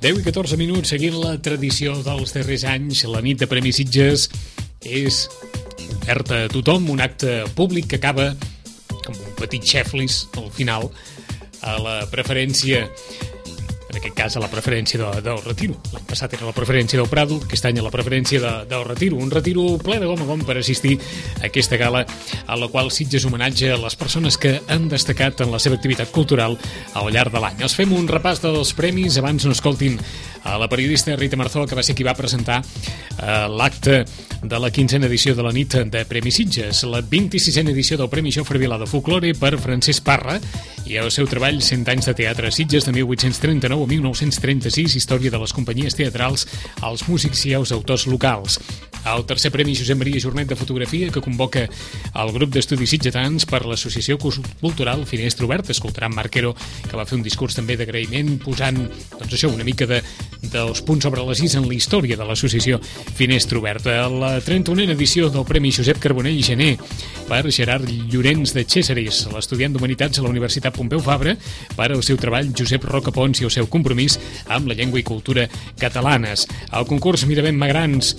10 i 14 minuts, seguint la tradició dels darrers anys, la nit de Premis Sitges és oberta a tothom, un acte públic que acaba amb un petit xeflis al final a la preferència, en aquest cas a la preferència del Retiro. L'any passat era la preferència del Prado, aquest any a la preferència del Retiro. Un Retiro ple de gom a gom per assistir a aquesta gala a la qual Sitges homenatge a les persones que han destacat en la seva activitat cultural al llarg de l'any. Els fem un repàs dels premis, abans no escoltin a la periodista Rita Marzó, que va ser qui va presentar l'acte de la 15a edició de la nit de Premis Sitges, la 26a edició del Premi Jofre Vilà de Folklore per Francesc Parra i el seu treball 100 anys de teatre a Sitges de 1839 a 1936, història de les companyies teatrals, els músics i els autors locals. El tercer Premi Josep Maria Jornet de Fotografia, que convoca el grup d'estudis sitgetans per l'Associació Cultural Finestra Oberta. Escoltaran Marquero, que va fer un discurs també d'agraïment, posant doncs això, una mica dels punts sobre les is en la història de l'Associació Finestra Oberta. La 31a edició del Premi Josep Carbonell i Gené per Gerard Llorenç de Xésaris, l'estudiant d'Humanitats a la Universitat Pompeu Fabra, per al seu treball Josep Rocapons i el seu compromís amb la llengua i cultura catalanes. El concurs Miravent Magrans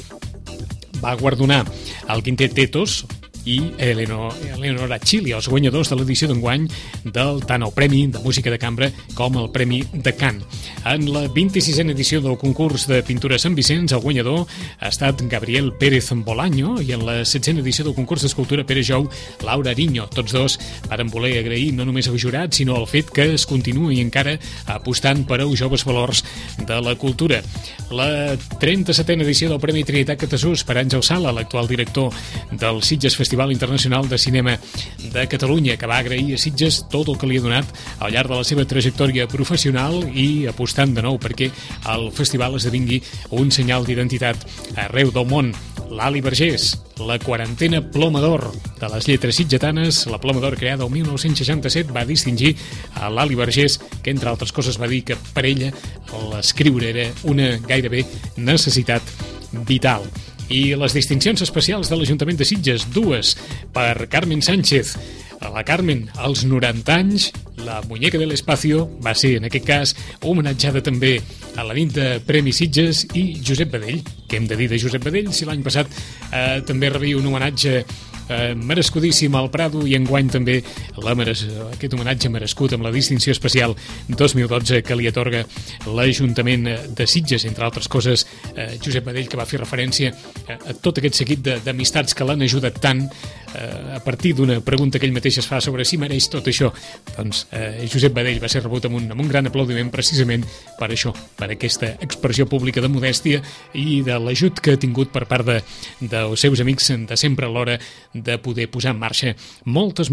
va guardonar el quintet Tetos i Eleonora Chili, els guanyadors de l'edició d'enguany del tant el Premi de Música de Cambra com el Premi de Cant. En la 26a edició del concurs de pintura Sant Vicenç, el guanyador ha estat Gabriel Pérez Bolaño, i en la 16a edició del concurs d'escultura Pere Jou, Laura Ariño. Tots dos varen voler agrair no només al jurat, sinó al fet que es continuï encara apostant per als joves valors de la cultura. La 37a edició del Premi Trinitat Catasús per Àngel Sala, l'actual director del Sitges Festival Internacional de Cinema de Catalunya, que va agrair a Sitges tot el que li ha donat al llarg de la seva trajectòria professional i apostant de nou perquè el festival esdevingui un senyal d'identitat arreu del món. L'Ali Vergés, la 40a Ploma d'Or de les lletres sitgetanes, la Ploma d'Or creada el 1967, va distingir a l'Ali Vergés, que entre altres coses va dir que per ella l'escriure era una gairebé necessitat vital. I les distincions especials de l'Ajuntament de Sitges, dues per Carmen Sánchez. La Carmen, als 90 anys, la muñeca de l'espacio va ser, en aquest cas, homenatjada també a la nit de Premis Sitges, i Josep Badell. Què hem de dir de Josep Badell si l'any passat també rebia un homenatge merescudíssim al Prado, i enguany també aquest homenatge merescut amb la distinció especial 2012 que li atorga l'Ajuntament de Sitges, entre altres coses Josep Badell, que va fer referència a tot aquest seguit d'amistats que l'han ajudat tant a partir d'una pregunta que ell mateix es fa sobre si mereix tot això. Doncs Josep Badell va ser rebut amb un gran aplaudiment precisament per això, per aquesta expressió pública de modèstia i de l'ajut que ha tingut per part dels seus amics de sempre a l'hora de poder posar en marxa moltes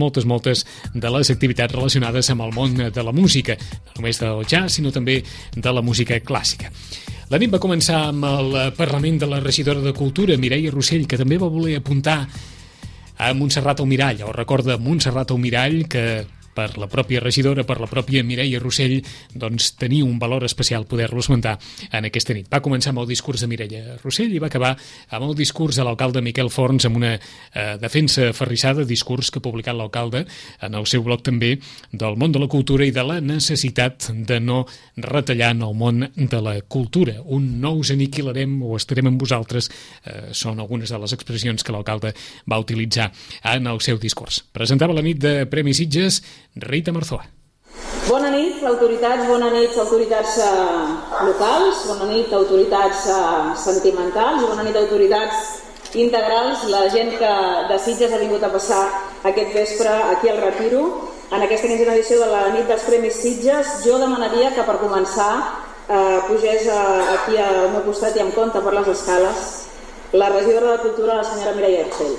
de les activitats relacionades amb el món de la música, no només del jazz, sinó també de la música clàssica. La nit va començar amb el parlament de la regidora de Cultura, Mireia Rossell, que també va voler apuntar a Montserrat Almirall, o recorda Montserrat Almirall, que per la pròpia regidora, per la pròpia Mireia Rossell, doncs tenia un valor especial poder-lo esmentar en aquesta nit. Va començar amb el discurs de Mireia Rossell i va acabar amb el discurs de l'alcalde Miquel Forns, amb una defensa aferrissada, discurs que ha publicat l'alcalde en el seu blog també, del món de la cultura i de la necessitat de no retallar en el món de la cultura. Un no us aniquilarem o estarem amb vosaltres, són algunes de les expressions que l'alcalde va utilitzar en el seu discurs. Presentava la nit de Premis Sitges Rita Marzó. Bona nit, autoritats locals, bona nit, autoritats sentimentals, bona nit, autoritats integrals, la gent que de Sitges ha vingut a passar aquest vespre aquí al Retiro, en aquesta 15a edició de la nit dels Premis Sitges. Jo demanaria que per començar pugés aquí al meu costat i em compte per les escales la regidora de Cultura, la senyora Mireia Rossell.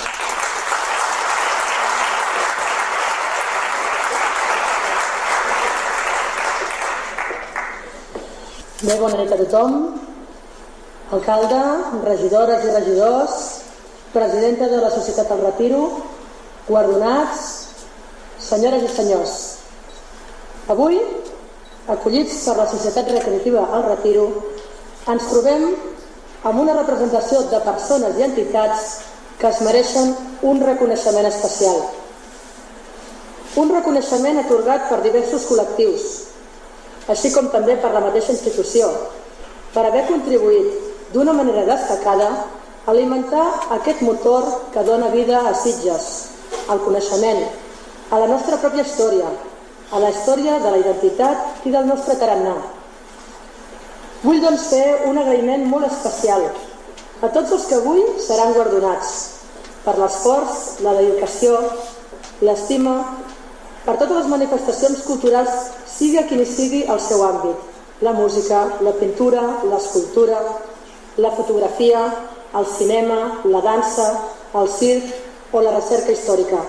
Bé, bona nit a tothom. Alcalde, regidores i regidors, presidenta de la Societat del Retiro, guardonats, senyores i senyors. Avui, acollits per la Societat Recreativa El Retiro, ens trobem amb una representació de persones i entitats que es mereixen un reconeixement especial. Un reconeixement atorgat per diversos col·lectius, així com també per la mateixa institució, per haver contribuït d'una manera destacada a alimentar aquest motor que dona vida a Sitges, al coneixement, a la nostra pròpia història, a la història de la identitat i del nostre tarannà. Vull doncs fer un agraïment molt especial a tots els que avui seran guardonats per l'esforç, la dedicació, l'estima, per totes les manifestacions culturals, sigui a quin sigui el seu àmbit, la música, la pintura, l'escultura, la fotografia, el cinema, la dansa, el circ o la recerca històrica.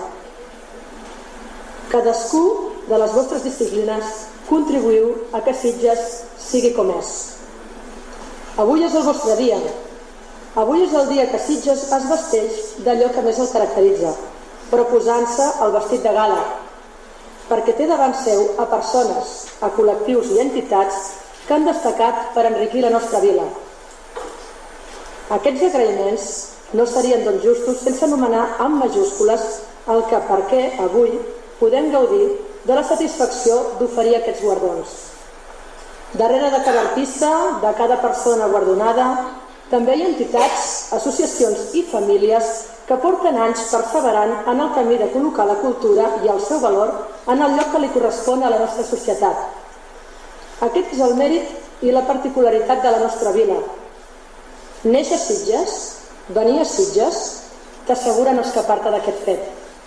Cadascú de les vostres disciplines contribuïu a que Sitges sigui com és. Avui és el vostre dia. Avui és el dia que Sitges es vesteix d'allò que més el caracteritza, però posant-se el vestit de gala, perquè té davant seu a persones, a col·lectius i entitats que han destacat per enriquir la nostra vila. Aquests agraïments no serien doncs justos sense anomenar amb majúscules el que per què avui podem gaudir de la satisfacció d'oferir aquests guardons. Darrere de cada artista, de cada persona guardonada, també hi ha entitats, associacions i famílies que porten anys perseverant en el camí de col·locar la cultura i el seu valor en el lloc que li correspon a la nostra societat. Aquest és el mèrit i la particularitat de la nostra vila. Néixer a Sitges, venir a Sitges, t'assegura no escapar-te d'aquest fet.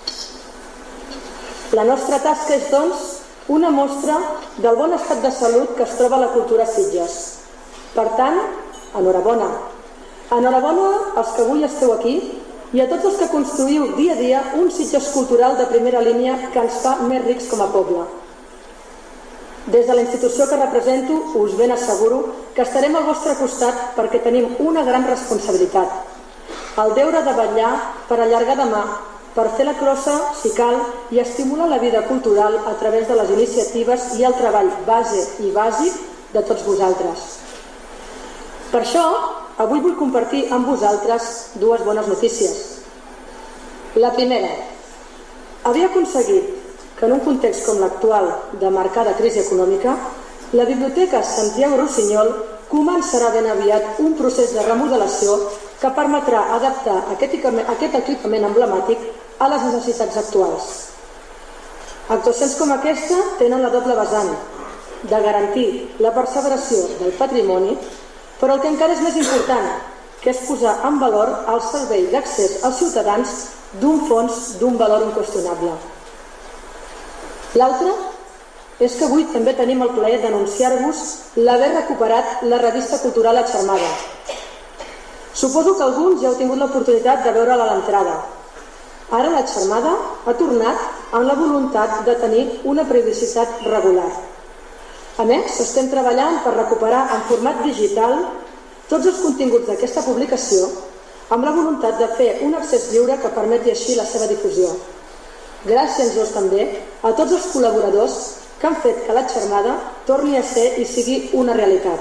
La nostra tasca és, doncs, una mostra del bon estat de salut que es troba la cultura a Sitges. Per tant, enhorabona. Enhorabona als que avui esteu aquí i a tots els que construïu dia a dia un Sitges cultural de primera línia que ens fa més rics com a poble. Des de la institució que represento, us ben asseguro que estarem al vostre costat perquè tenim una gran responsabilitat. El deure de vetllar per allargar de mà, per fer la crossa, si cal, i estimular la vida cultural a través de les iniciatives i el treball base i bàsic de tots vosaltres. Per això, avui vull compartir amb vosaltres dues bones notícies. La primera, haver aconseguit que en un context com l'actual de marcada crisi econòmica, la Biblioteca Santiago Rossinyol començarà ben aviat un procés de remodelació que permetrà adaptar aquest equipament emblemàtic a les necessitats actuals. Actuacions com aquesta tenen la doble vessant de garantir la perseveració del patrimoni, però el que encara és més important, que és posar en valor el servei d'accés als ciutadans d'un fons d'un valor inqüestionable. L'altre és que avui també tenim el plaer d'anunciar-vos l'haver recuperat la revista cultural La Xarmada. Suposo que alguns ja heu tingut l'oportunitat de veure-la a l'entrada. Ara La Xarmada ha tornat amb la voluntat de tenir una periodicitat regular. A més, estem treballant per recuperar en format digital tots els continguts d'aquesta publicació amb la voluntat de fer un accés lliure que permeti així la seva difusió. Gràcies també a tots els col·laboradors que han fet que La Xarmada torni a ser i sigui una realitat.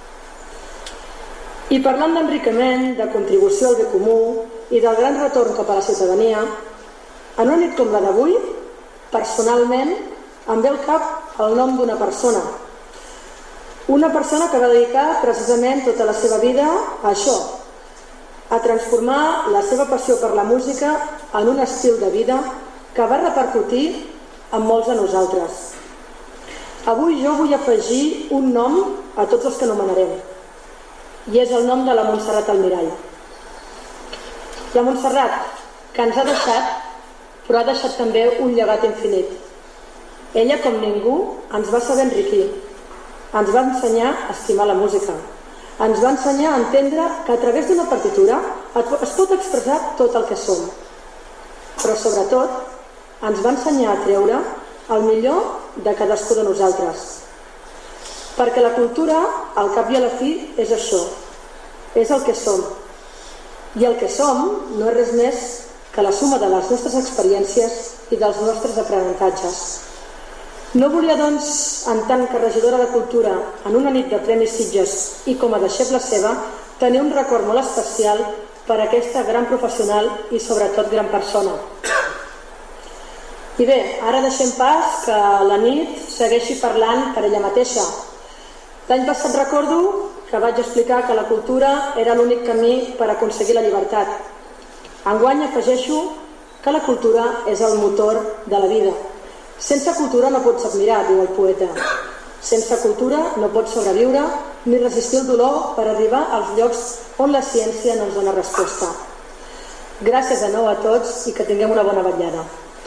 I parlant d'enriquiment, de contribució al bé comú i del gran retorn cap a la ciutadania, en una nit com la d'avui, personalment, em ve al cap el nom d'una persona. Una persona que va dedicar precisament tota la seva vida a això, a transformar la seva passió per la música en un estil de vida que va repercutir en molts de nosaltres. Avui jo vull afegir un nom a tots els que anomenarem, i és el nom de la Montserrat Almirall. La Montserrat, que ens ha deixat, però ha deixat també un llegat infinit. Ella, com ningú, ens va saber enriquir, ens va ensenyar a estimar la música, ens va ensenyar a entendre que a través d'una partitura es pot expressar tot el que som, però sobretot ens va ensenyar a treure el millor de cadascú de nosaltres. Perquè la cultura, al cap i a la fi, és això, és el que som. I el que som no és res més que la suma de les nostres experiències i dels nostres aprenentatges. No volia, doncs, en tant que regidora de Cultura, en una nit de Premis Sitges i com a deixeble seva, tenir un record molt especial per a aquesta gran professional i sobretot gran persona. I bé, ara deixem pas que la nit segueixi parlant per ella mateixa. L'any passat recordo que vaig explicar que la cultura era l'únic camí per aconseguir la llibertat. Enguany afegeixo que la cultura és el motor de la vida. Sense cultura no pots admirar, diu el poeta. Sense cultura no pots sobreviure ni resistir el dolor per arribar als llocs on la ciència no ens dona resposta. Gràcies de nou a tots i que tinguem una bona vetllada.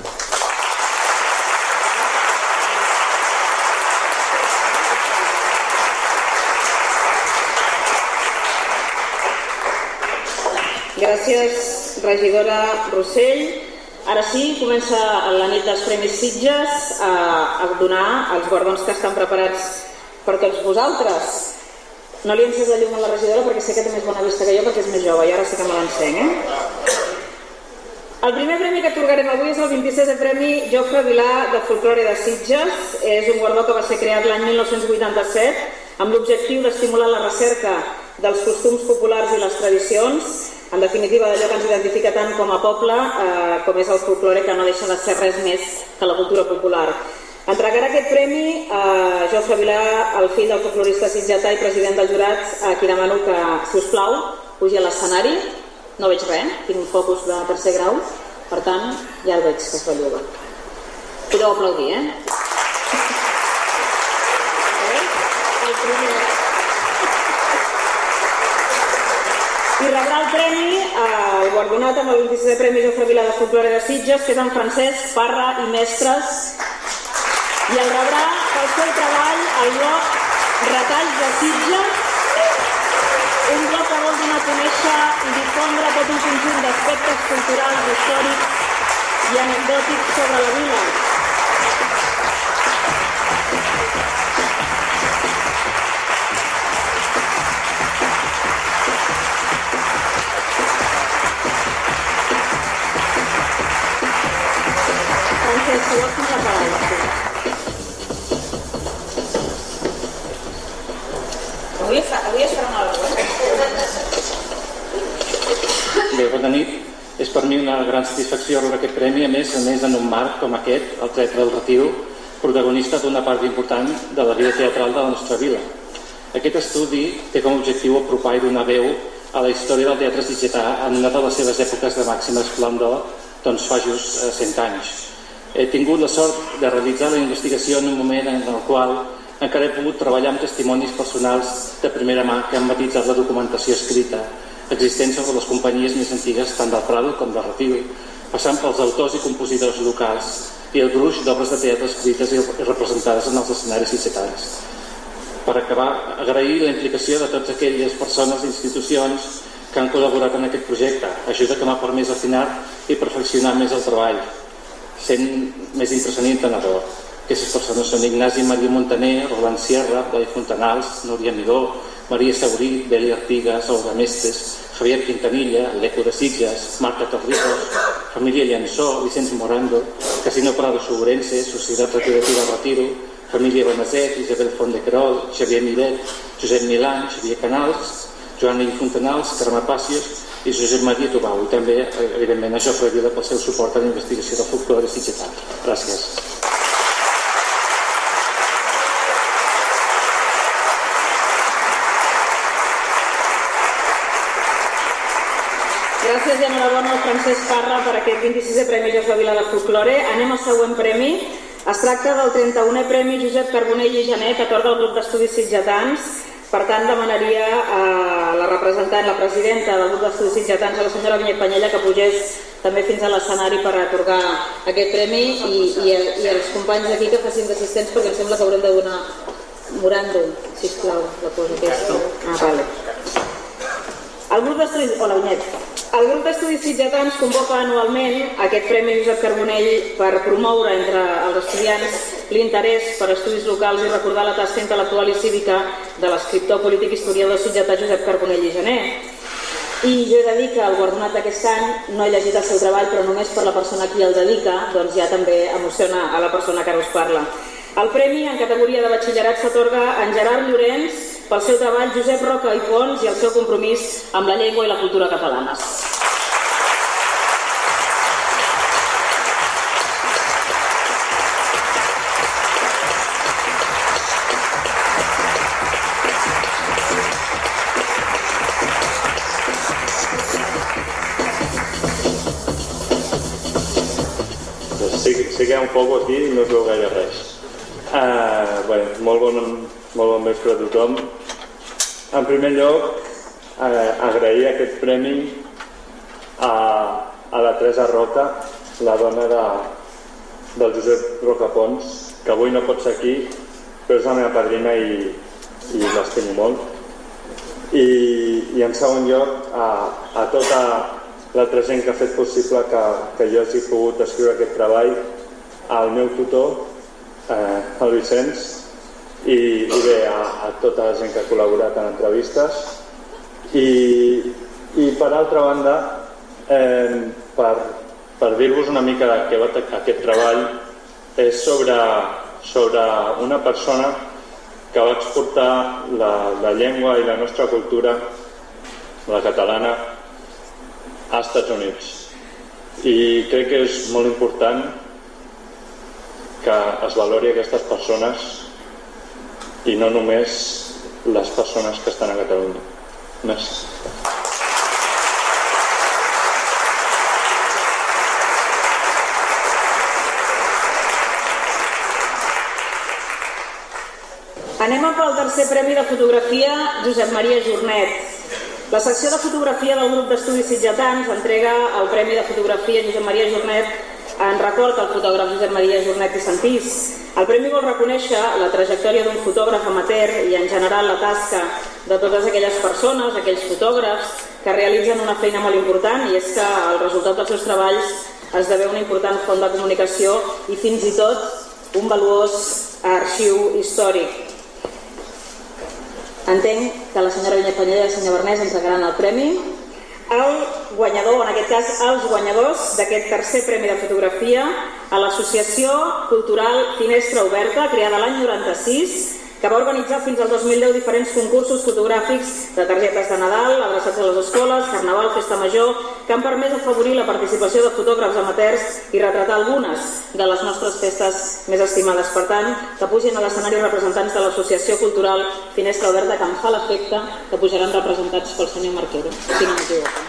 Gràcies, regidora Rossell. Ara sí, comença la nit dels Premis Sitges a donar els guardons que estan preparats per tots vosaltres. No li encés la llum a la regidora perquè sé que té més bona vista que jo perquè és més jove i ara sí que me l'encenc. El primer premi que atorgarem avui és el 26è Premi Jofre Vilà de Folklore de Sitges. És un guardó que va ser creat l'any 1987 amb l'objectiu d'estimular la recerca dels costums populars i les tradicions, en definitiva d'allò que ens identifica tant com a poble, com és el folklore, que no deixa de ser res més que la cultura popular. Entregarà aquest premi a Jofre Vilà, el fill del folclorista sitgetà i president del jurat, a qui demano que, si us plau, pugi a l'escenari. No veig res, tinc un focus de tercer grau, per tant, ja el veig que es belluga. Podeu aplaudir, El primer. I rebrà el premi, el guardonat amb el 26è Premi Jofre Vilà de Folklore de Sitges, que és en Francesc Parra i Mestres, i el rebrà pel seu treball al blog Retalls de Sitges, un blog que vol donar a conèixer i difondre tot un conjunt d'aspectes culturals, històrics i anecdòtics sobre la vila. Si vols fer la paraula. Avui es farà una hora. Bé, bona nit. És per mi una gran satisfacció rebre aquest premi, a més en un marc com aquest, el Teatre del Retiro, protagonista d'una part important de la vida teatral de la nostra vila. Aquest estudi té com a objectiu apropar i donar veu a la història del teatre sitgetà en una de les seves èpoques de màxima esplendor, doncs fa just 100 anys. He tingut la sort de realitzar la investigació en un moment en el qual encara he pogut treballar amb testimonis personals de primera mà que han matitzat la documentació escrita existent sobre les companyies més antigues tant del Prado com del Retiro, passant pels autors i compositors locals i el gruix d'obres de teatre escrites i representades en els escenaris sitgetans. Per acabar, agrair la implicació de totes aquelles persones i institucions que han col·laborat en aquest projecte, ajuda que m'ha permès afinar i perfeccionar més el treball, sent més interessant i entenedor. Aquestes persones són Ignasi Maria Montaner, Roland Sierra, Blai Fontanals, Núria Midó, Maria Saurí, Beli Artigas, Olga Mestes, Javier Quintanilla, l'Eco de Sitges, Marta Torrijos, família Llençó, Vicenç Morando, Casino Prado Segurense, Societat Recreativa Retiro, família Benazet, Isabel Font de Querol, Xavier Miret, Josep Milán, Xavier Canals, Joan Ell Fontanals, Carme Pàcies i Josep Maria Tobau, i també, evidentment, a Jofre Vilà pel seu suport a la investigació del folklore sitgetà. Gràcies. Gràcies i enhorabona al Francesc Parra per aquest 26è Premi Jofre Vilà de Folklore. Anem al següent premi. Es tracta del 31è Premi Josep Carbonell i Gené, que atorga el grup d'estudis sitgetans. Per tant, demanaria a la representant, la presidenta del grup d'estudis sitgetans, a la senyora Vinyet Panyella, que pugés també fins a l'escenari per atorgar aquest premi i els companys d'aquí que facin d'assistents, perquè em sembla que haurem de donar moràndum, sisplau, la cosa aquesta. Vale. El grup d'estudis... Hola, Vinyet. El grup d'estudis sitgetans convoca anualment aquest Premi Josep Carbonell per promoure entre els estudiants l'interès per estudis locals i recordar la tasca intel·lectual i cívica de l'escriptor polític historiador sitgetà Josep Carbonell i Gené. I jo he de dir que el guardonat d'aquest any no he llegit el seu treball, però només per la persona a qui el dedica, doncs ja també emociona a la persona que ara us parla. El premi en categoria de batxillerat s'atorga a en Gerard Llorenç pel seu treball Josep Roca i Pons i el seu compromís amb la llengua i la cultura catalanes. sé que hi ha un foc aquí i no es veu gaire res. Molt bon vespre a tothom. En primer lloc, agrair aquest premi a la Teresa Roca, la dona del Josep Rocapons, que avui no pot ser aquí, però és la meva padrina i l'estimo molt. I en segon lloc, a tota l'altra gent que ha fet possible que jo hagi pogut escriure aquest treball, al meu tutor, el Vicenç, i bé, a tota la gent que ha col·laborat en entrevistes. I per altra banda, per dir-vos una mica de què va aquest treball, és sobre una persona que va exportar la llengua i la nostra cultura, la catalana, als Estats Units. I crec que és molt important que es valori aquestes persones i no només les persones que estan a Catalunya. Merci. Anem pel tercer premi de fotografia Josep Maria Jornet. La secció de fotografia del grup d'estudis sitgetans entrega el premi de fotografia Josep Maria Jornet en record al fotògraf Josep Maria Jornet i Santís. El premi vol reconèixer la trajectòria d'un fotògraf amateur i en general la tasca de totes aquelles persones, aquells fotògrafs que realitzen una feina molt important, i és que el resultat dels seus treballs esdevé una important font de comunicació i fins i tot un valuós arxiu històric. Entenc que la senyora Vinyet Panyella i el senyor Bernès ens entregaran el premi. El guanyador, en aquest cas els guanyadors d'aquest tercer premi de fotografia, a l'Associació Cultural Finestra Oberta, creada l'any 96, que va organitzar fins al 2010 diferents concursos fotogràfics de targetes de Nadal, adreçats a les escoles, Carnaval, Festa Major, que han permès afavorir la participació de fotògrafs amateurs i retratar algunes de les nostres festes més estimades. Per tant, que pugin a l'escenari representants de l'Associació Cultural Finestra Oberta, que em fa l'efecte que pujaran representats pel senyor Marquero, si no m'equivoco.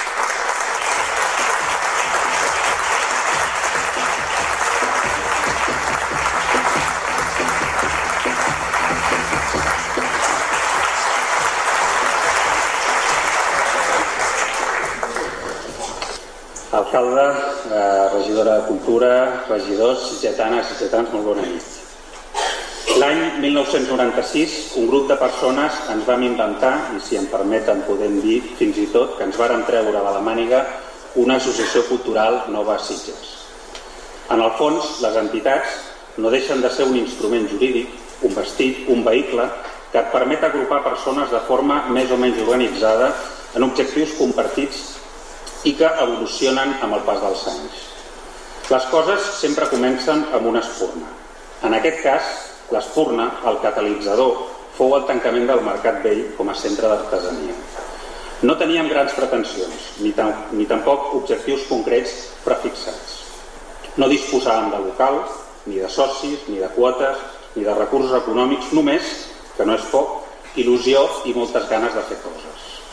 Alcalde, regidora de Cultura, regidors, sitgetanes, sitgetans, molt bona nit. L'any 1996, un grup de persones ens vam inventar, i si em permeten podem dir fins i tot, que ens vàrem treure de la màniga una associació cultural nova a Sitges. En el fons, les entitats no deixen de ser un instrument jurídic, un vestit, un vehicle que et permet agrupar persones de forma més o menys organitzada en objectius compartits i que evolucionen amb el pas dels anys. Les coses sempre comencen amb una espurna. En aquest cas, l'espurna, el catalitzador, fou el tancament del Mercat Vell com a centre d'artesania. No teníem grans pretensions, ni tampoc objectius concrets prefixats. No disposàvem de local, ni de socis, ni de quotes, ni de recursos econòmics, només, que no és poc, il·lusió i moltes ganes de fer coses.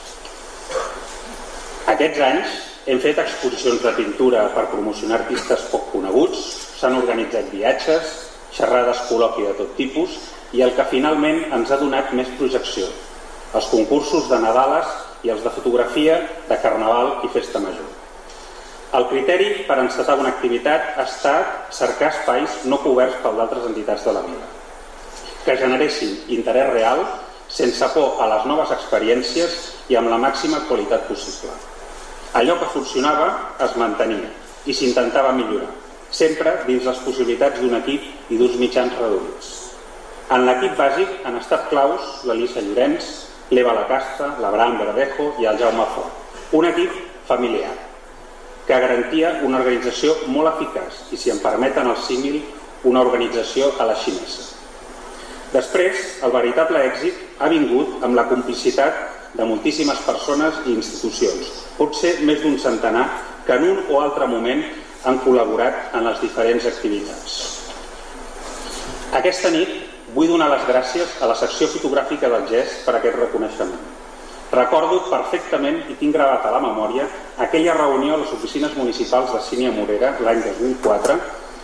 Aquests anys hem fet exposicions de pintura per promocionar artistes poc coneguts, s'han organitzat viatges, xerrades col·loqui de tot tipus i el que finalment ens ha donat més projecció, els concursos de Nadales i els de fotografia de Carnaval i Festa Major. El criteri per encetar una activitat ha estat cercar espais no coberts per d'altres entitats de la vila, que generessin interès real sense por a les noves experiències i amb la màxima qualitat possible. Allò que funcionava es mantenia i s'intentava millorar, sempre dins les possibilitats d'un equip i d'uns mitjans reduïts. En l'equip bàsic han estat claus l'Elisa Llorenç, l'Eva Lacasta, l'Abraham Verdejo i el Jaume Fort. Un equip familiar que garantia una organització molt eficaç i, si em permeten el símil, una organització a la xinesa. Després, el veritable èxit ha vingut amb la complicitat de moltíssimes persones i institucions, potser més d'un centenar que en un o altre moment han col·laborat en les diferents activitats. Aquesta nit vull donar les gràcies a la secció fotogràfica del GES per aquest reconeixement. Recordo perfectament i tinc gravat a la memòria aquella reunió a les oficines municipals de Sínia Morera l'any 2004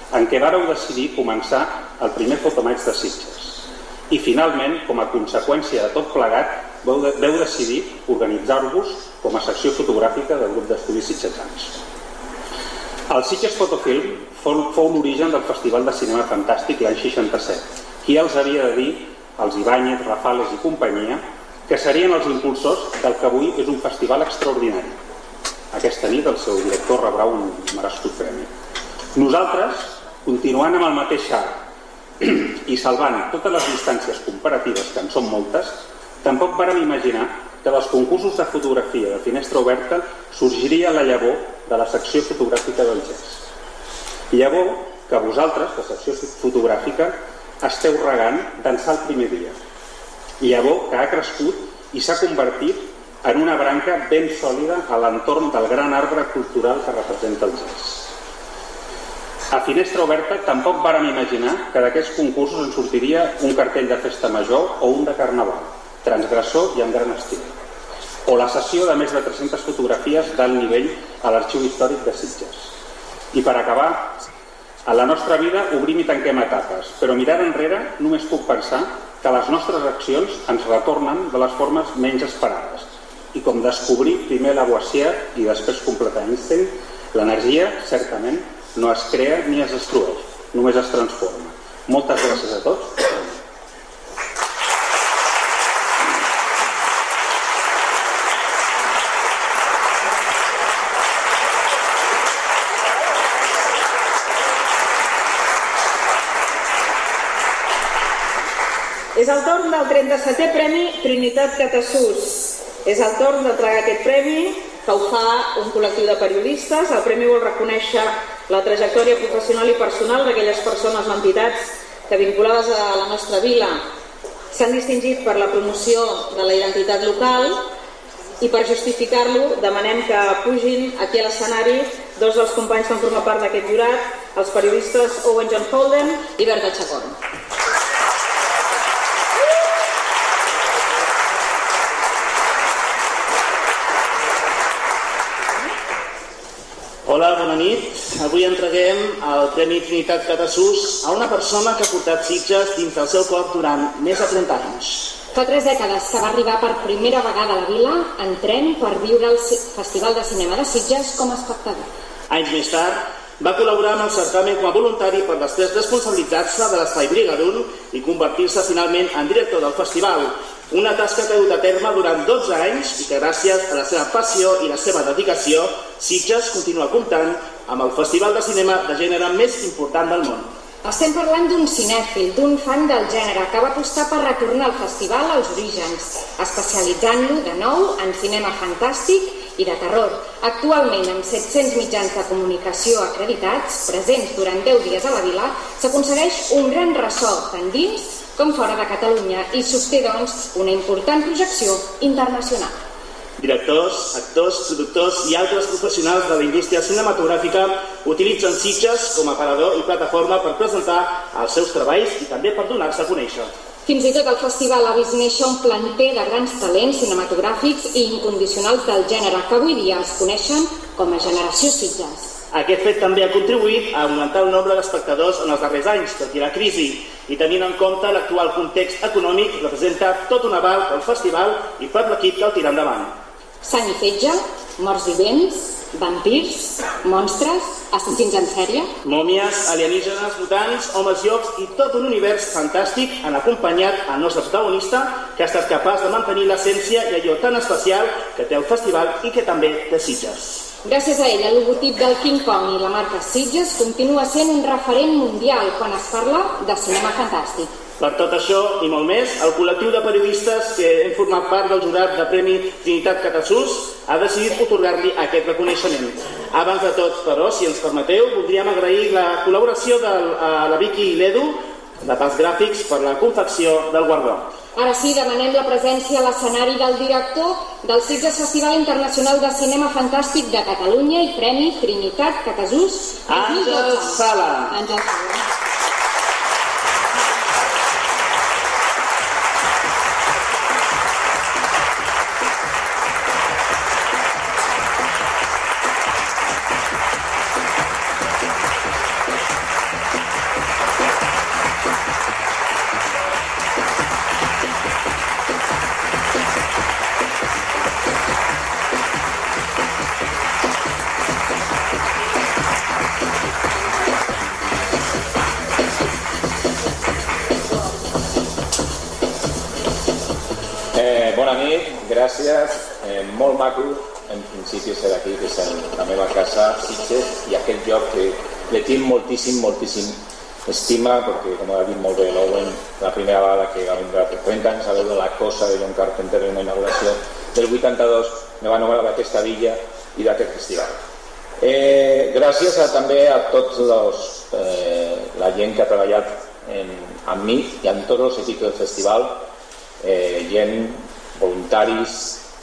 en què vàreu decidir començar el primer Fotomaig de Sitges. I finalment, com a conseqüència de tot plegat, veu decidir organitzar-vos com a secció fotogràfica del grup d'estudis sitgetans. El Sitges Fotofilm fou l'origen del Festival de Cinema Fantàstic l'any 67. Qui els havia de dir, els Ibáñez, Rafales i companyia, que serien els impulsors del que avui és un festival extraordinari. Aquesta nit el seu director rebrà un merescut premi. Nosaltres, continuant amb el mateix xarc i salvant totes les distàncies comparatives, que en són moltes, tampoc vàrem imaginar que dels concursos de fotografia de Finestra Oberta sorgiria la llavor de la secció fotogràfica del GES. Llavor que vosaltres, la secció fotogràfica, esteu regant d'ençà el primer dia. Llavor que ha crescut i s'ha convertit en una branca ben sòlida a l'entorn del gran arbre cultural que representa el GES. A Finestra Oberta tampoc vàrem imaginar que d'aquests concursos en sortiria un cartell de festa major o un de carnaval, transgressor i amb gran estil, o la sessió de més de 300 fotografies d'alt nivell a l'Arxiu Històric de Sitges. I per acabar, a la nostra vida obrim i tanquem etapes, però mirant enrere només puc pensar que les nostres accions ens retornen de les formes menys esperades. I com descobrir primer Lavoisier i després completar Einstein, l'energia, certament, no es crea ni es destrueix, només es transforma. Moltes gràcies a tots. És el torn del 37è Premi Trinitat Catasús. És el torn d'entregar aquest premi, que ho fa un col·lectiu de periodistes. El premi vol reconèixer la trajectòria professional i personal d'aquelles persones o entitats que, vinculades a la nostra vila, s'han distingit per la promoció de la identitat local, i per justificar-lo demanem que pugin aquí a l'escenari dos dels companys que han format part d'aquest jurat, els periodistes Owen John Holden i Berta Chacón. Hola, bona nit. Avui entreguem el Premi Trinitat Catasús a una persona que ha portat Sitges dins del seu cor durant més de 30 anys. Fa 3 dècades que va arribar per primera vegada a la vila en tren per viure el Festival de Cinema de Sitges com a espectador. Anys més tard, va col·laborar amb el certamen com a voluntari per després responsabilitzar-se de l'espai Brigadun i convertir-se finalment en director del festival, una tasca que ha dut a terme durant 12 anys i que gràcies a la seva passió i la seva dedicació, Sitges continua comptant amb el festival de cinema de gènere més important del món. Estem parlant d'un cinèfil, d'un fan del gènere, que va apostar per retornar al festival als orígens, especialitzant-lo de nou en cinema fantàstic i de terror. Actualment, amb 700 mitjans de comunicació acreditats, presents durant 10 dies a la vila, s'aconsegueix un gran ressò tant dins com fora de Catalunya i sosté, doncs, una important projecció internacional. Directors, actors, productors i altres professionals de la indústria cinematogràfica utilitzen Sitges com a aparador i plataforma per presentar els seus treballs i també per donar-se a conèixer. Fins i tot el festival ha vist néixer un planter de grans talents cinematogràfics i incondicionals del gènere que avui dia es coneixen com a Generació Sitges. Aquest fet també ha contribuït a augmentar el nombre d'espectadors en els darrers anys, tot i la crisi, i tenint en compte l'actual context econòmic, representa tot un aval pel festival i per l'equip que el tira endavant. Sang i fetge, morts vivents, vampirs, monstres, assassins en sèrie... Mòmies, alienígenes, mutants, homes llops i tot un univers fantàstic han acompanyat el nostre protagonista, que ha estat capaç de mantenir l'essència i allò tan especial que té el festival i que també té Sitges. Gràcies a ell, el logotip del King Kong i la marca Sitges continua sent un referent mundial quan es parla de cinema fantàstic. Per tot això i molt més, el col·lectiu de periodistes que hem format part del jurat de Premi Trinitat Catasús ha decidit otorgar-li aquest reconeixement. Abans de tot, però, si ens permeteu, voldríem agrair la col·laboració de la Vicky i l'Edu, de Pas Gràfics, per la confecció del guardó. Ara sí, demanem la presència a l'escenari del director del Sitges Festival Internacional de Cinema Fantàstic de Catalunya i Premi Trinitat Catasús. Àngel Sala. Àngel Sala. Bona nit, gràcies. Molt maco, en principi, ser aquí, que és la meva casa, Sitges, i aquest lloc que le tinc moltíssim estima, perquè, com ha dit molt bé l'Owen, la primera vegada que va vindre per 30 anys a veure la cosa de John Carpenter en la inauguració del 82, me va enamorar d'aquesta villa i d'aquest festival. Gràcies també a tots la gent que ha treballat amb mi i amb tots els equips del festival, gent, voluntaris,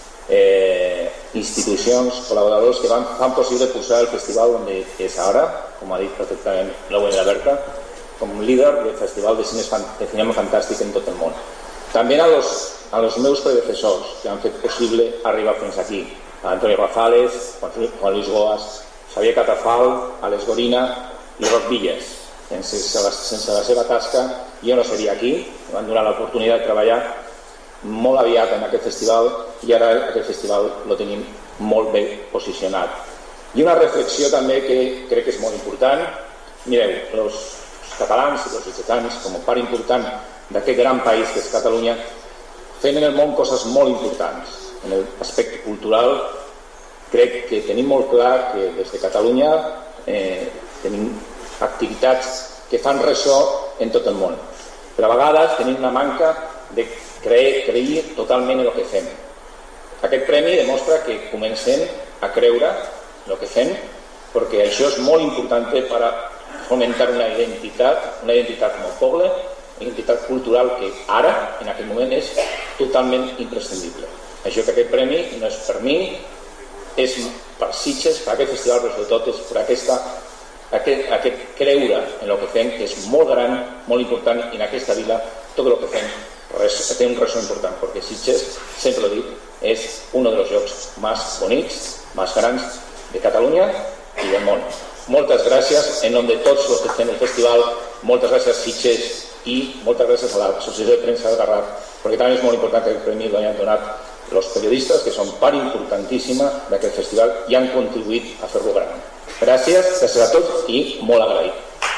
institucions, col·laboradors que fan possible posar el festival on és ara, com ha dit perfectament l'Owen i la Berta, com líder del festival de cinema fantàstic en tot el món. També a los meus predecessors que han fet possible arribar fins aquí, Antonio Rafales, Juan Luis Goas, Xavier Catafal, Alex Gorina i Roc Villas. Sense la seva tasca jo no seria aquí, em van donar l'oportunitat de treballar molt aviat en aquest festival i ara aquest festival lo tenim molt bé posicionat. I una reflexió també que crec que és molt important. Mireu, els catalans i els sitgetans, com a part important d'aquest gran país que és Catalunya, fem en el món coses molt importants. En l'aspecte cultural crec que tenim molt clar que des de Catalunya tenim activitats que fan ressò en tot el món. Però a vegades tenim una manca de creir totalment en el que fem. Aquest premi demostra que comencem a creure en el que fem, perquè això és molt important per a fomentar una identitat com a poble, una identitat cultural que ara, en aquest moment, és totalment imprescindible. Això que aquest premi no és per mi, és per Sitges, per aquest festival, però sobretot és per aquest creure en el que fem, que és molt gran, molt important, i en aquesta vila tot el que fem té un ressò important, perquè Sitges, sempre ho dic, és un dels llocs més bonics, més grans de Catalunya i del món. Moltes gràcies en nom de tots els que fem el festival, moltes gràcies Sitges i moltes gràcies a l'Associació de Premsa del Garraf, perquè també és molt important que el premi l'hayan donat els periodistes, que són part importantíssima d'aquest festival i han contribuït a fer-lo gran. Gràcies a tots i molt agraït.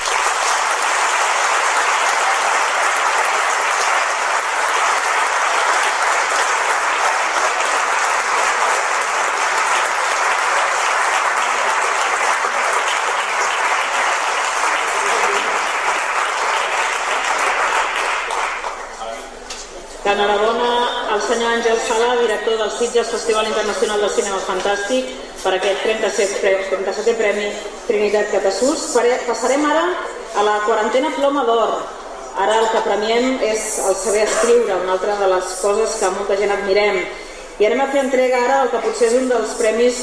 Enhorabona al senyor Àngel Sala, director del Sitges Festival Internacional de Cinema Fantàstic, per aquest 37è Premi Trinitat Catasús. Passarem ara a la quarantena Ploma d'Or. Ara el que premiem és el saber escriure, una altra de les coses que molta gent admirem. I anem a fer entrega ara el que potser és un dels premis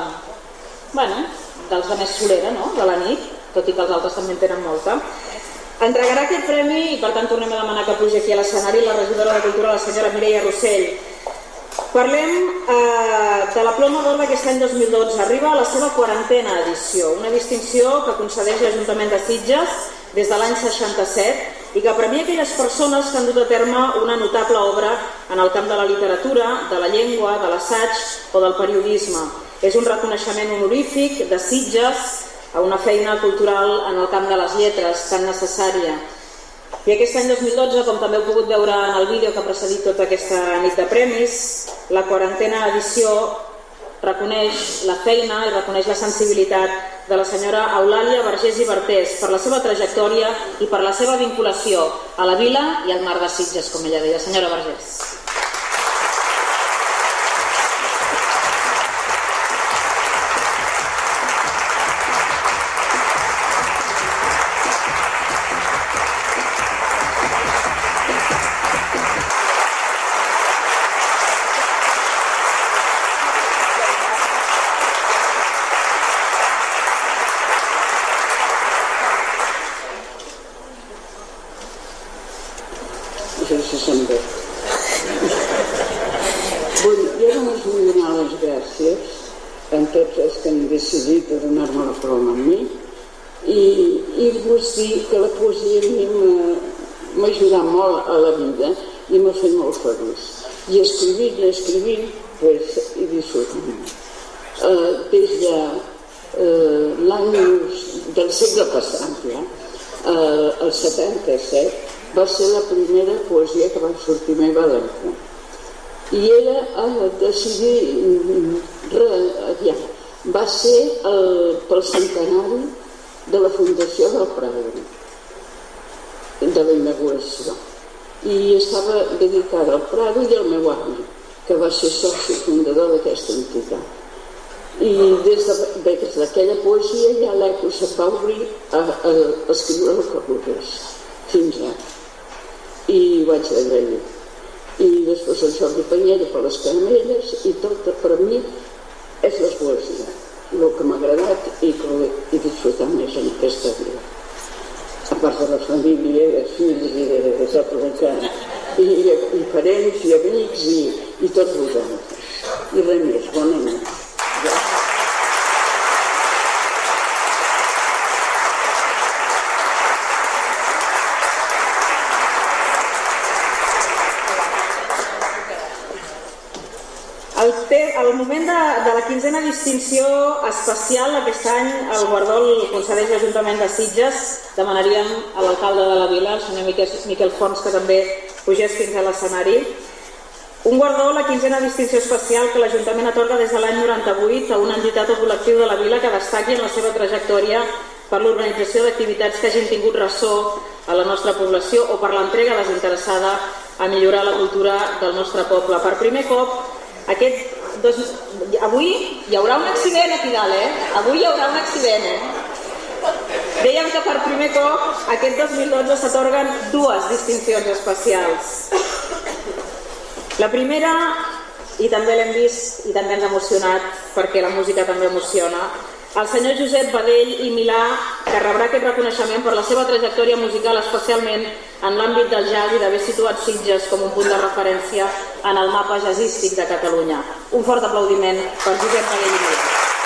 dels de més solera, no?, de la nit, tot i que els altres també en tenen molta. Entregarà aquest premi, i per tant tornem a demanar que pugi aquí a l'escenari, la regidora de Cultura, la senyora Mireia Rossell. Parlem de la Ploma d'Or d'aquest any 2012. Arriba a la seva 40a edició, una distinció que concedeix l'Ajuntament de Sitges des de l'any 67 i que premia aquelles persones que han dut a terme una notable obra en el camp de la literatura, de la llengua, de l'assaig o del periodisme. És un reconeixement honorífic de Sitges a una feina cultural en el camp de les lletres tan necessària. I aquest any 2012, com també heu pogut veure en el vídeo que ha precedit tota aquesta nit de premis, la 40a edició reconeix la feina i reconeix la sensibilitat de la senyora Eulàlia Vergés i Bertés per la seva trajectòria i per la seva vinculació a la vila i al mar de Sitges, com ella deia. Senyora Vergés. Jo només vull donar les gràcies a tots els que han decidit de donar-me la ploma a mi i vull dir que la poesia a mi m'ha ajudat molt a la vida i m'ha fet molt feliç. I escrivint, he disfrutat. Des de l'any del segle passat, el 77, va ser la primera poesia que va sortir meva a l'ENCA. i era a decidir va ser pel centenari de la fundació del Prado, de la inauguració, i estava dedicada al Prado i al meu avi, que va ser soci fundador d'aquesta entitat. I des d'aquella poesia ja l'ECO se'n va obrir a escriure el que volgués, fins ara. I ho vaig agrair. I després el Jordi Panyella per les caramelles, i tot per a mi és la poesia, el que m'ha agradat i que he disfrutat més en aquesta vida. A part de la família, els fills i de tot el que... i parents i amics i tots vosaltres. I res més, bona nit. Al moment de la 15a distinció especial, aquest any el guardó el concedeix l'Ajuntament de Sitges. Demanaríem a l'alcalde de la vila, el senyor Miquel Fons, que també pugés fins a l'escenari. Un guardó, la 15a distinció especial, que l'Ajuntament atorga des de l'any 98 a una entitat o col·lectiu de la vila que destaqui en la seva trajectòria per l'organització d'activitats que hagin tingut ressò a la nostra població o per l'entrega desinteressada a millorar la cultura del nostre poble. Per primer cop, avui hi haurà un accident aquí dalt, Avui hi haurà un accident, Dèiem que per primer cop aquest 2012 s'atorguen dues distincions especials. La primera, i també l'hem vist i també ens ha emocionat, perquè la música també emociona, el senyor Josep Badell i Milà, que rebrà aquest reconeixement per la seva trajectòria musical, especialment en l'àmbit del jazz i d'haver situat Sitges com un punt de referència en el mapa jazzístic de Catalunya. Un fort aplaudiment per Josep Badell i Milà.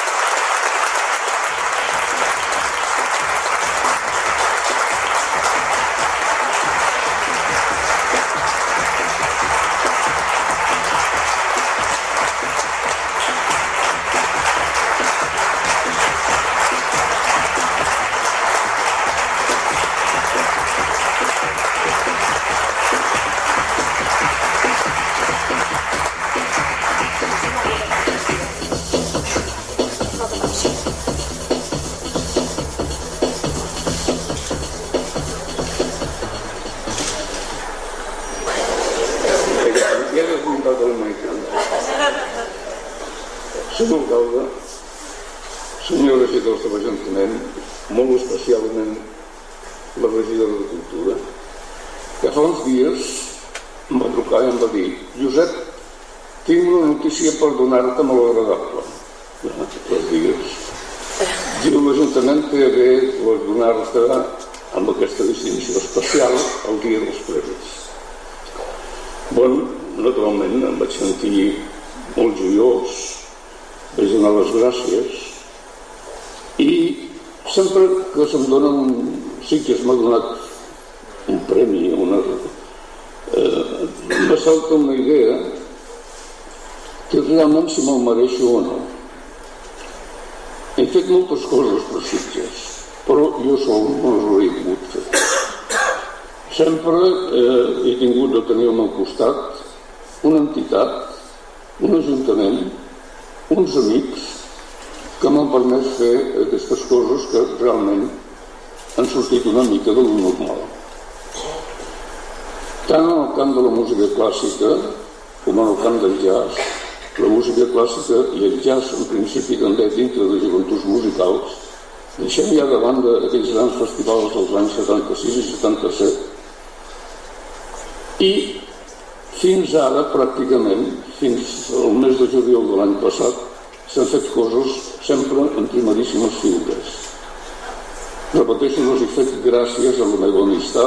Senyor alcalde, senyores i senyors de l'Ajuntament, molt especialment la regidora de Cultura, que fa uns dies em va trucar i em va dir: Josep, tinc una notícia per donar-te molt agradable. Els dies. Diu, l'Ajuntament té a bé donar-te amb aquesta distinció especial el dia dels premis. Bueno, naturalment em vaig sentir molt joiós, vaig donar les gràcies i sempre que se'm donen, sí que m'ha donat un premi, me salta una idea que realment si me'l mereixo o no. He fet moltes coses per Sitges, però jo sol no les hauria pogut fer. Sempre he tingut de tenir al meu costat una entitat, un ajuntament, uns amics que m'han permès fer aquestes coses que realment han sortit una mica de lo normal. Tant en el camp de la música clàssica com en el camp del jazz, la música clàssica i el jazz en principi també dintre de joventuts musicals, deixem ja de banda aquells grans festivals dels anys 76 i 77, i fins ara, pràcticament, fins al mes de juliol de l'any passat, s'han fet coses sempre en primeríssimes figures. Repeteixo, les he fet gràcies a la meva amistat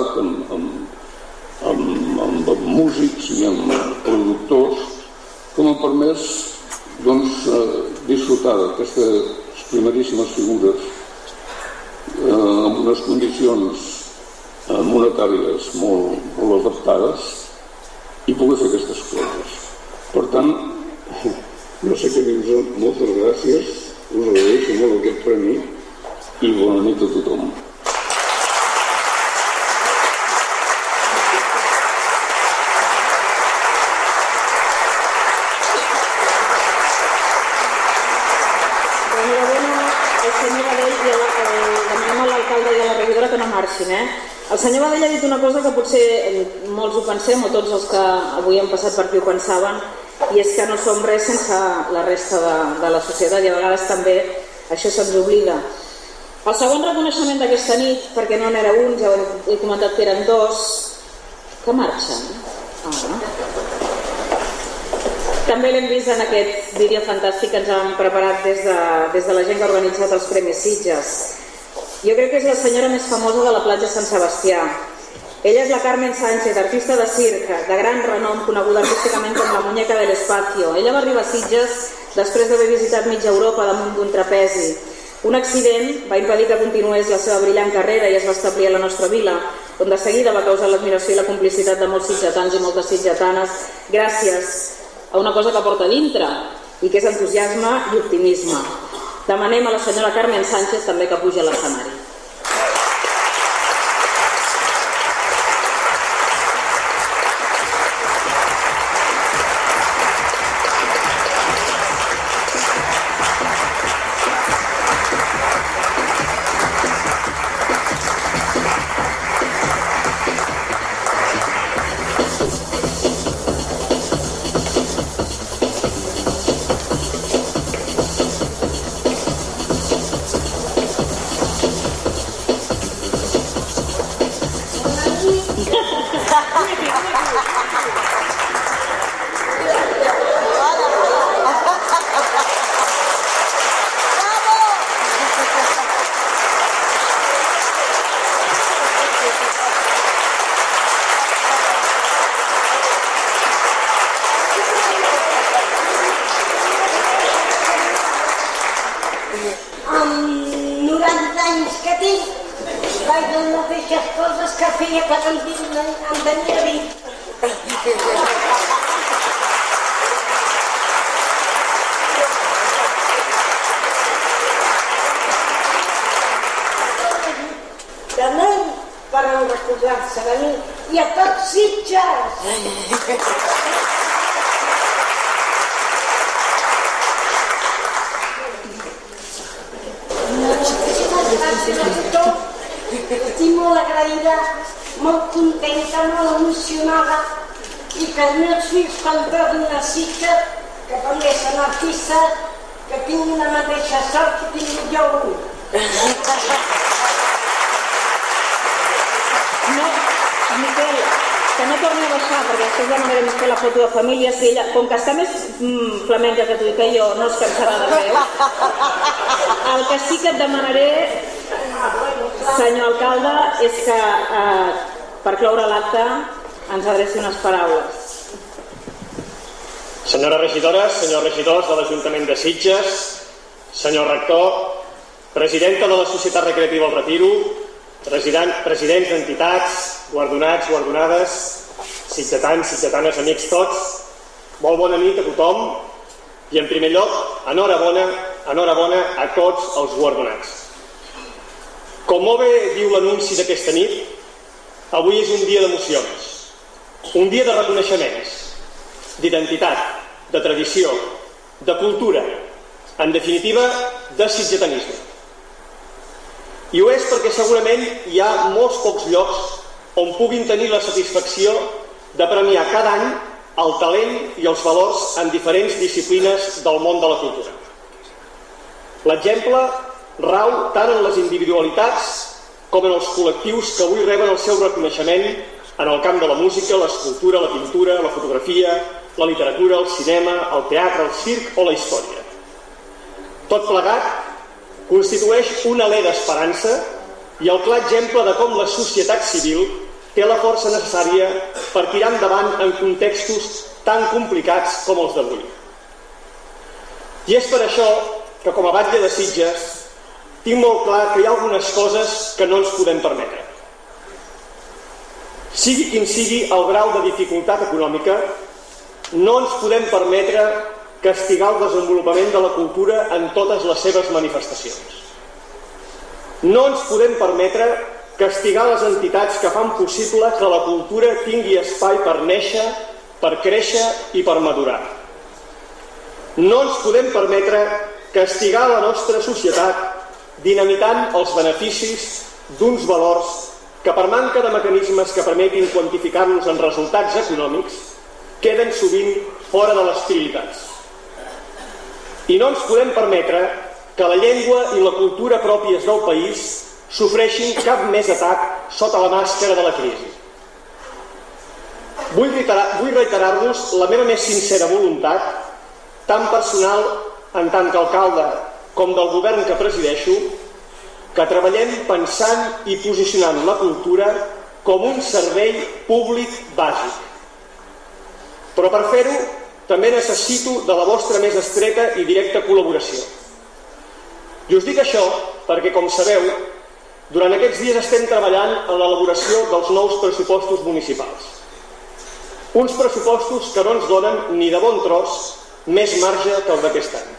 amb músics i amb productors que m'han permès disfrutar d'aquestes primeríssimes figures amb unes condicions monetàries molt adaptades i poder fer aquestes coses. Per tant, no sé què dir-vos, moltes gràcies, us agraeixo molt aquest premi i bona nit a tothom. veure que no marxin, El senyor Badell ha dit una cosa que potser molts ho pensem, o tots els que avui han passat per aquí ho pensaven, i és que no som res sense la resta de la societat, i a vegades també això se'ns oblida. El segon reconeixement d'aquesta nit, perquè no n'era un, ja he comentat que eren dos, que marxen. També l'hem vist en aquest vídeo fantàstic que ens han preparat des de la gent que ha organitzat els Premis Sitges. Jo crec que és la senyora més famosa de la platja Sant Sebastià. Ella és la Carmen Sánchez, artista de circ, de gran renom, coneguda artísticament com la muñeca del espacio. Ella va arribar a Sitges després d'haver visitat mitja Europa damunt d'un trapezi. Un accident va impedir que continués la seva brillant carrera i es va establir a la nostra vila, on de seguida va causar l'admiració i la complicitat de molts sitgetans i moltes sitgetanes gràcies a una cosa que porta dintre i que és entusiasme i optimisme. Demanem a la senyora Carmen Sánchez també que pugi a l'escenari. I a tots Sitges! Gràcies a tothom. Estic molt agraïda, molt contenta, molt emocionada i que els meus fills quan tornin a Sitges, que també són artistes, que tinguin la mateixa sort que tinc jo avui. Miquel, que no torni a baixar, perquè després demanarem fer la foto de família. Si ella, com que està més flamenca que tu i que jo, no es cansarà de veu. El que sí que et demanaré, senyor alcalde, és que per cloure l'acte ens adreci unes paraules. Senyores regidores, senyors regidors de l'Ajuntament de Sitges, senyor rector, presidenta de la Societat Recreativa El Retiro, presidents d'entitats, guardonats, guardonades, sitgetans, sitgetanes, amics tots, molt bona nit a tothom i en primer lloc, enhorabona a tots els guardonats. Com molt bé diu l'anunci d'aquesta nit, avui és un dia d'emocions, un dia de reconeixements, d'identitat, de tradició, de cultura, en definitiva, de sitgetanisme. I ho és perquè segurament hi ha molts pocs llocs on puguin tenir la satisfacció de premiar cada any el talent i els valors en diferents disciplines del món de la cultura. L'exemple rau tant en les individualitats com en els col·lectius que avui reben el seu reconeixement en el camp de la música, l'escultura, la pintura, la fotografia, la literatura, el cinema, el teatre, el circ o la història. Tot plegat constitueix un alè d'esperança i el clar exemple de com la societat civil té la força necessària per tirar endavant en contextos tan complicats com els d'avui. I és per això que com a batlle de Sitges tinc molt clar que hi ha algunes coses que no ens podem permetre. Sigui quin sigui el grau de dificultat econòmica, no ens podem permetre castigar el desenvolupament de la cultura en totes les seves manifestacions. No ens podem permetre castigar les entitats que fan possible que la cultura tingui espai per néixer, per créixer i per madurar. No ens podem permetre castigar la nostra societat dinamitant els beneficis d'uns valors que per manca de mecanismes que permetin quantificar-los en resultats econòmics queden sovint fora de les prioritats. I no ens podem permetre que la llengua i la cultura pròpies del país sofreixin cap més atac sota la màscara de la crisi. Vull reiterar-vos la meva més sincera voluntat, tant personal en tant que alcalde com del govern que presideixo, que treballem pensant i posicionant la cultura com un servei públic bàsic. Però per fer-ho també necessito de la vostra més estreta i directa col·laboració. I us dic això perquè, com sabeu, durant aquests dies estem treballant en l'elaboració dels nous pressupostos municipals. Uns pressupostos que no ens donen ni de bon tros més marge que el d'aquest any.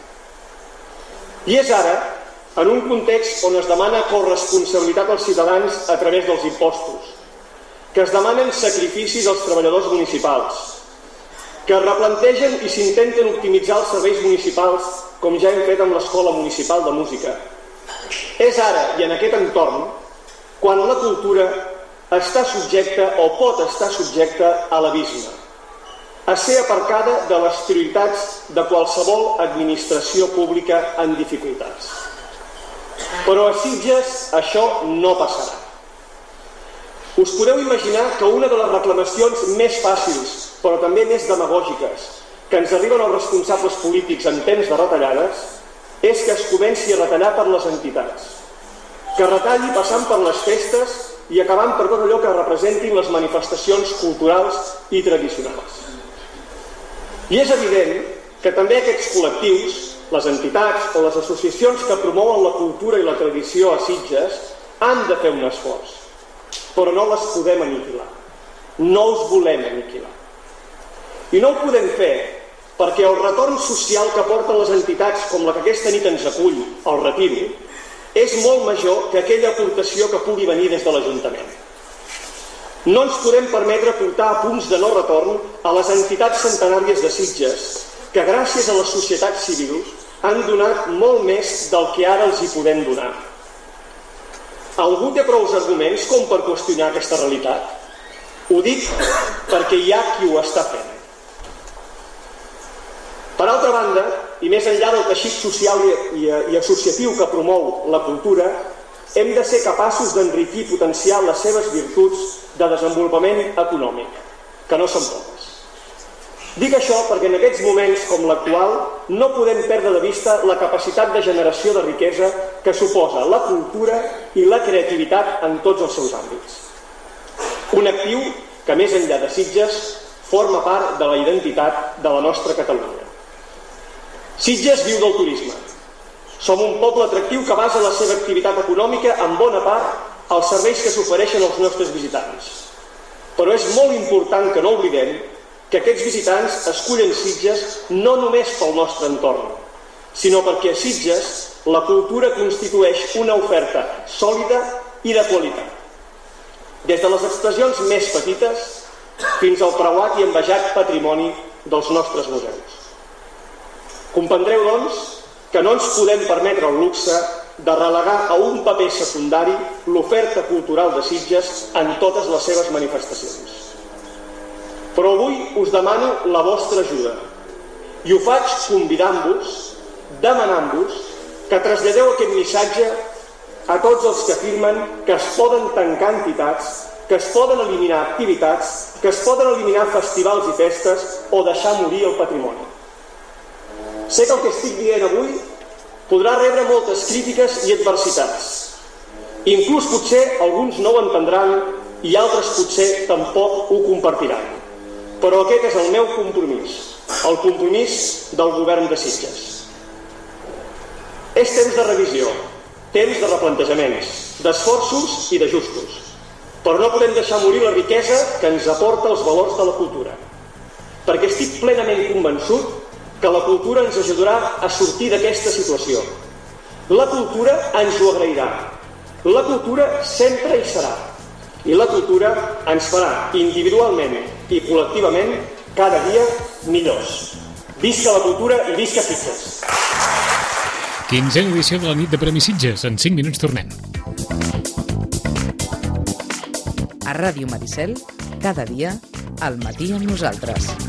I és ara, en un context on es demana corresponsabilitat als ciutadans a través dels impostos, que es demanen sacrificis als treballadors municipals, que es replantegen i s'intenten optimitzar els serveis municipals, com ja hem fet amb l'Escola Municipal de Música. És ara i en aquest entorn quan la cultura està subjecta o pot estar subjecta a l'abisme, a ser aparcada de les prioritats de qualsevol administració pública en dificultats. Però a Sitges això no passarà. Us podeu imaginar que una de les reclamacions més fàcils, però també més demagògiques, que ens arriben als responsables polítics en temps de retallades, és que es comenci a retallar per les entitats, que retalli passant per les festes i acabant per tot allò que representin les manifestacions culturals i tradicionals. I és evident que també aquests col·lectius, les entitats o les associacions que promouen la cultura i la tradició a Sitges han de fer un esforç, però no les podem aniquilar. No els volem aniquilar. I no ho podem fer perquè el retorn social que porten les entitats com la que aquesta nit ens acull, el Retiro, és molt major que aquella aportació que pugui venir des de l'Ajuntament. No ens podem permetre portar a punts de no retorn a les entitats centenàries de Sitges, que gràcies a la societat civil han donat molt més del que ara els hi podem donar. Algú té prou arguments com per qüestionar aquesta realitat? Ho dic perquè hi ha qui ho està fent. Per altra banda, i més enllà del teixit social i associatiu que promou la cultura, hem de ser capaços d'enriquir i potenciar les seves virtuts de desenvolupament econòmic, que no són poques. Dic això perquè en aquests moments com l'actual no podem perdre de vista la capacitat de generació de riquesa que suposa la cultura i la creativitat en tots els seus àmbits. Un actiu que més enllà de Sitges forma part de la identitat de la nostra Catalunya. Sitges viu del turisme. Som un poble atractiu que basa la seva activitat econòmica en bona part als serveis que s'ofereixen als nostres visitants. Però és molt important que no oblidem que aquests visitants escullen Sitges no només pel nostre entorn, sinó perquè a Sitges la cultura constitueix una oferta sòlida i de qualitat. Des de les expressions més petites fins al preuat i envejat patrimoni dels nostres museus. Comprendreu, doncs, que no ens podem permetre el luxe de relegar a un paper secundari l'oferta cultural de Sitges en totes les seves manifestacions. Però avui us demano la vostra ajuda i ho faig convidant-vos, demanant-vos que traslladeu aquest missatge a tots els que afirmen que es poden tancar entitats, que es poden eliminar activitats, que es poden eliminar festivals i festes o deixar morir el patrimoni. Sé que el que estic dient avui podrà rebre moltes crítiques i adversitats. Inclús potser alguns no ho entendran i altres potser tampoc ho compartiran. Però aquest és el meu compromís, el compromís del govern de Sitges. És temps de revisió, temps de replantejaments, d'esforços i d'ajustos. Però no podem deixar morir la riquesa que ens aporta els valors de la cultura. Perquè estic plenament convençut que la cultura ens ajudarà a sortir d'aquesta situació. La cultura ens ho agrairà. La cultura sempre hi serà. I la cultura ens farà individualment i col·lectivament cada dia millors. Visca la cultura i visca Sitges! 15a edició de la nit de Premi Sitges. En 5 minuts tornem. A Ràdio Maricel, cada dia, al matí amb nosaltres.